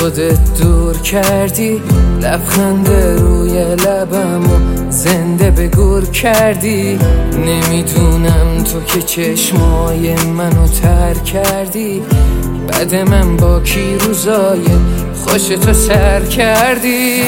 خودت دور کردی، لبخند روی لبمو زنده به گور کردی. نمیدونم تو که چشمای منو تر کردی، بعد من با کی روزای خوشتو سر کردی.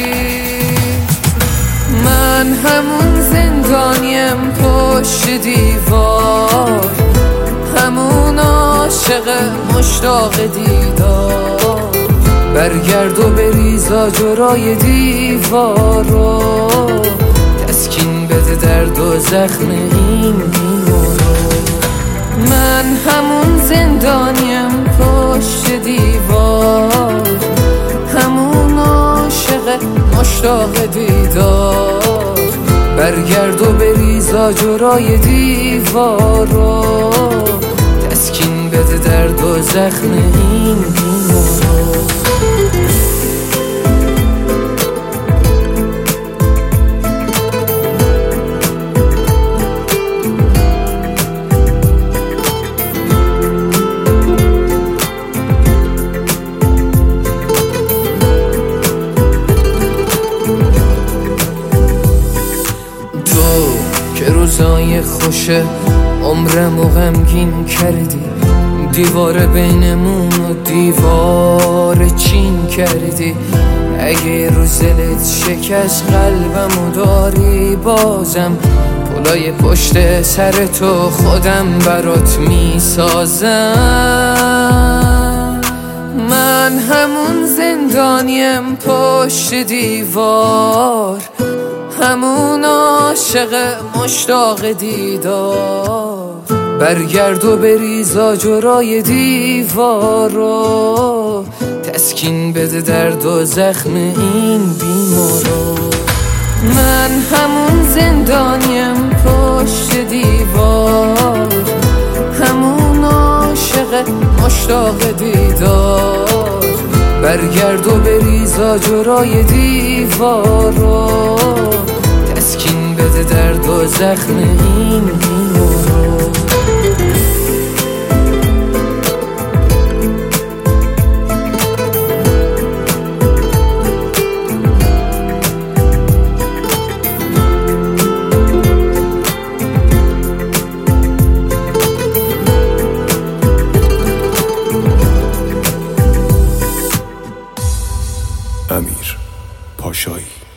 من همون زندانیم پشت دیوار، همون عاشق مشتاق دیدار. برگرد و بریزا جرای دیوار رو، تسکین بده درد و زخم این بیمارو. من همون زندانیم پشت دیوار، همون عاشق مشتاق دیدار. برگرد و بریزا جرای دیوار رو، تسکین بده درد و زخم این بیمارو. که روزای خوش عمرمو غمگین کردی، دیوار بینمون و دیوار چین کردی. اگه روز دلت شکست قلبمو داری بازم، پلای پشت سر تو خودم برات میسازم. من همون زندانیم پشت دیوار، همون عاشق مشتاق دیدار. برگرد و بریزا جرای دیوار رو، تسکین بده درد و زخم این بیمارو. من همون زندانیم پشت دیوار، همون عاشق مشتاق دیدار. برگرد و بریزا جرای دیوار رو، تسکین بده درد و زخم این بیمارو. امیر پاشایی.